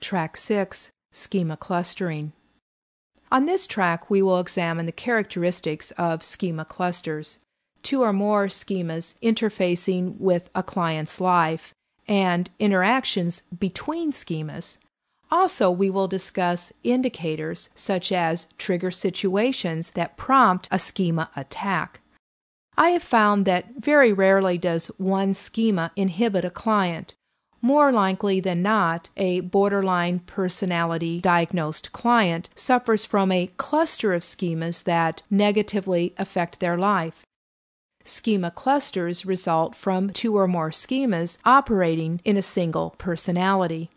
Track 6, Schema Clustering. On this track, we will examine the characteristics of schema clusters, two or more schemas interfacing with a client's life, and interactions between schemas. Also, we will discuss indicators such as trigger situations that prompt a schema attack. I have found that very rarely does one schema inhibit a client. More likely than not, a borderline personality diagnosed client suffers from a cluster of schemas that negatively affect their life. Schema clusters result from two or more schemas operating in a single personality.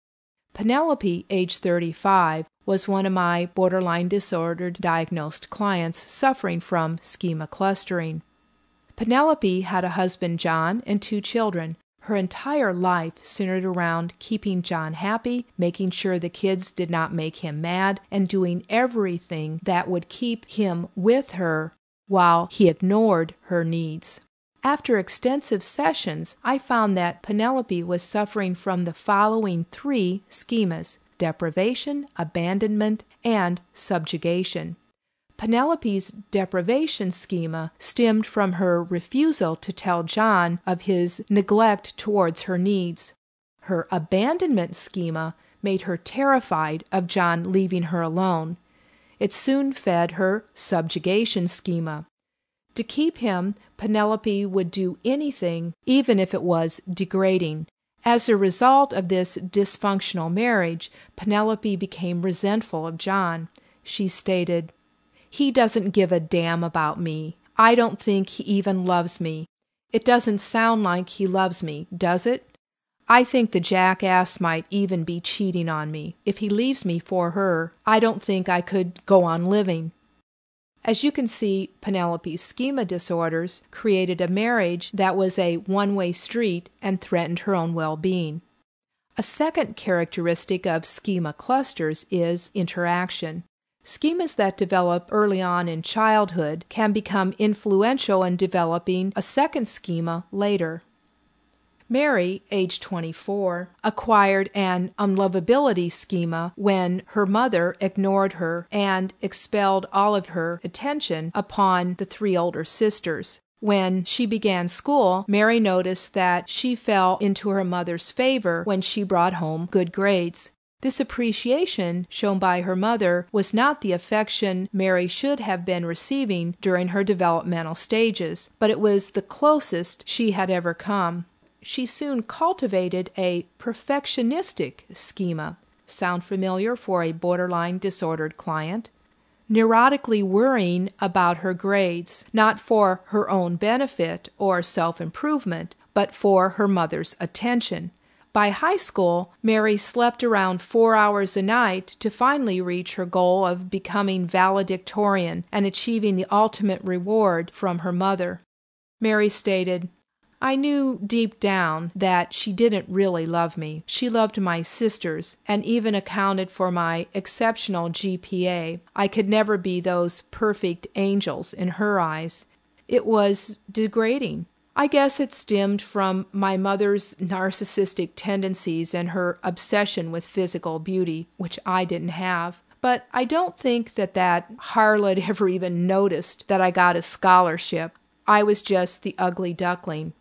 Penelope, age 35, was one of my borderline disordered diagnosed clients suffering from schema clustering. Penelope had a husband, John, and 2 children. Her entire life centered around keeping John happy, making sure the kids did not make him mad, and doing everything that would keep him with her while he ignored her needs. After extensive sessions, I found that Penelope was suffering from the following 3 schemas: deprivation, abandonment, and subjugation. Penelope's deprivation schema stemmed from her refusal to tell John of his neglect towards her needs. Her abandonment schema made her terrified of John leaving her alone. It soon fed her subjugation schema. To keep him, Penelope would do anything, even if it was degrading. As a result of this dysfunctional marriage, Penelope became resentful of John. She stated, "He doesn't give a damn about me. I don't think he even loves me. It doesn't sound like he loves me, does it? I think the jackass might even be cheating on me. If he leaves me for her, I don't think I could go on living." As you can see, Penelope's schema disorders created a marriage that was a one-way street and threatened her own well-being. A second characteristic of schema clusters is interaction. Schemas that develop early on in childhood can become influential in developing a second schema later. Mary, age 24, acquired an unlovability schema when her mother ignored her and expelled all of her attention upon the 3 older sisters. When she began school, Mary noticed that she fell into her mother's favor when she brought home good grades. This appreciation shown by her mother was not the affection Mary should have been receiving during her developmental stages, but it was the closest she had ever come. She soon cultivated a perfectionistic schema. Sound familiar for a borderline disordered client? Neurotically worrying about her grades, not for her own benefit or self-improvement, but for her mother's attention. By high school, Mary slept around 4 hours a night to finally reach her goal of becoming valedictorian and achieving the ultimate reward from her mother. Mary stated, "I knew deep down that she didn't really love me. She loved my sisters and even accounted for my exceptional GPA. I could never be those perfect angels in her eyes. It was degrading. I guess it stemmed from my mother's narcissistic tendencies and her obsession with physical beauty, which I didn't have. But I don't think that harlot ever even noticed that I got a scholarship. I was just the ugly duckling."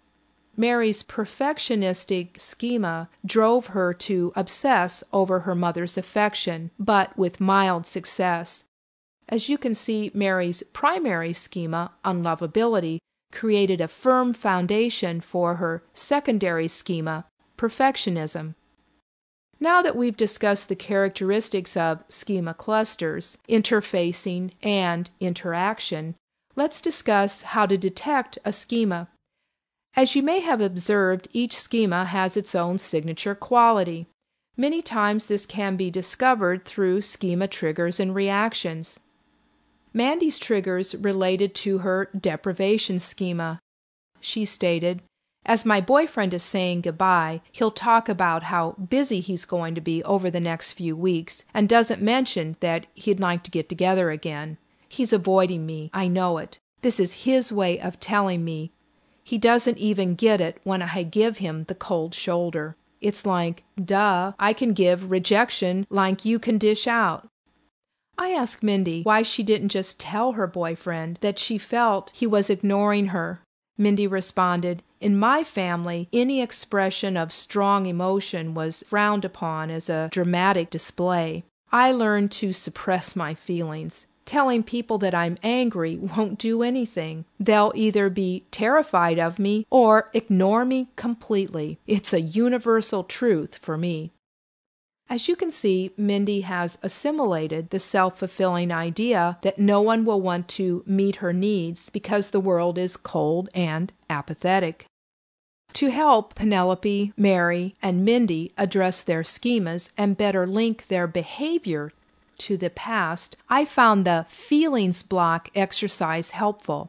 Mary's perfectionistic schema drove her to obsess over her mother's affection, but with mild success. As you can see, Mary's primary schema, unlovability, created a firm foundation for her secondary schema, perfectionism. Now that we've discussed the characteristics of schema clusters, interfacing, and interaction, let's discuss how to detect a schema. As you may have observed, each schema has its own signature quality. Many times this can be discovered through schema triggers and reactions. Mandy's triggers related to her deprivation schema. She stated, "As my boyfriend is saying goodbye, he'll talk about how busy he's going to be over the next few weeks, and doesn't mention that he'd like to get together again. He's avoiding me, I know it. This is his way of telling me. He doesn't even get it when I give him the cold shoulder." It's like, duh, I can give rejection like you can dish out. I asked Mindy why she didn't just tell her boyfriend that she felt he was ignoring her. Mindy responded, "In my family, any expression of strong emotion was frowned upon as a dramatic display. I learned to suppress my feelings. Telling people that I'm angry won't do anything. They'll either be terrified of me or ignore me completely. It's a universal truth for me." As you can see, Mindy has assimilated the self-fulfilling idea that no one will want to meet her needs because the world is cold and apathetic. To help Penelope, Mary, and Mindy address their schemas and better link their behavior to the past, I found the feelings block exercise helpful.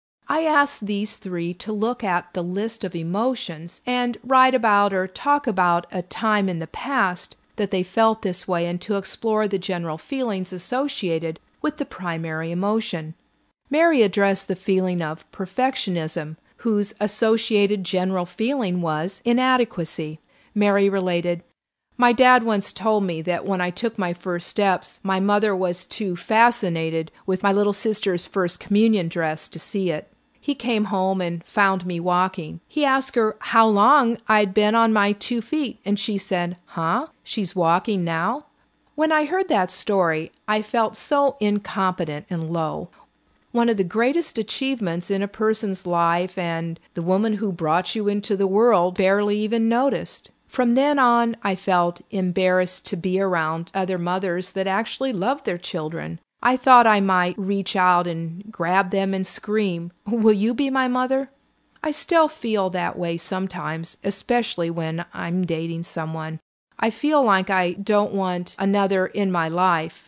I asked these three to look at the list of emotions and write about or talk about a time in the past that they felt this way and to explore the general feelings associated with the primary emotion. Mary addressed the feeling of perfectionism, whose associated general feeling was inadequacy. Mary related, "My dad once told me that when I took my first steps, my mother was too fascinated with my little sister's first communion dress to see it. He came home and found me walking. He asked her how long I'd been on my 2 feet, and she said, 'Huh? She's walking now?' When I heard that story, I felt so incompetent and low. One of the greatest achievements in a person's life, and the woman who brought you into the world barely even noticed. From then on, I felt embarrassed to be around other mothers that actually loved their children. I thought I might reach out and grab them and scream, 'Will you be my mother?' I still feel that way sometimes, especially when I'm dating someone. I feel like I don't want another in my life."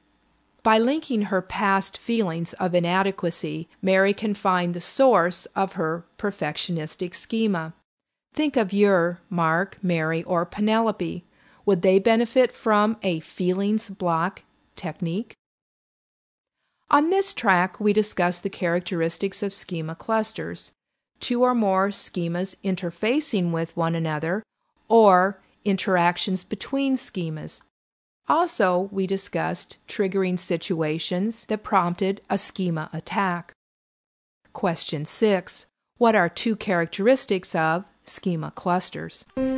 By linking her past feelings of inadequacy, Mary can find the source of her perfectionistic schema. Think of your Mark, Mary, or Penelope. Would they benefit from a feelings block technique? On this track, we discuss the characteristics of schema clusters, 2 or more schemas interfacing with one another, or interactions between schemas. Also, we discussed triggering situations that prompted a schema attack. Question 6. What are 2 characteristics of schema clusters?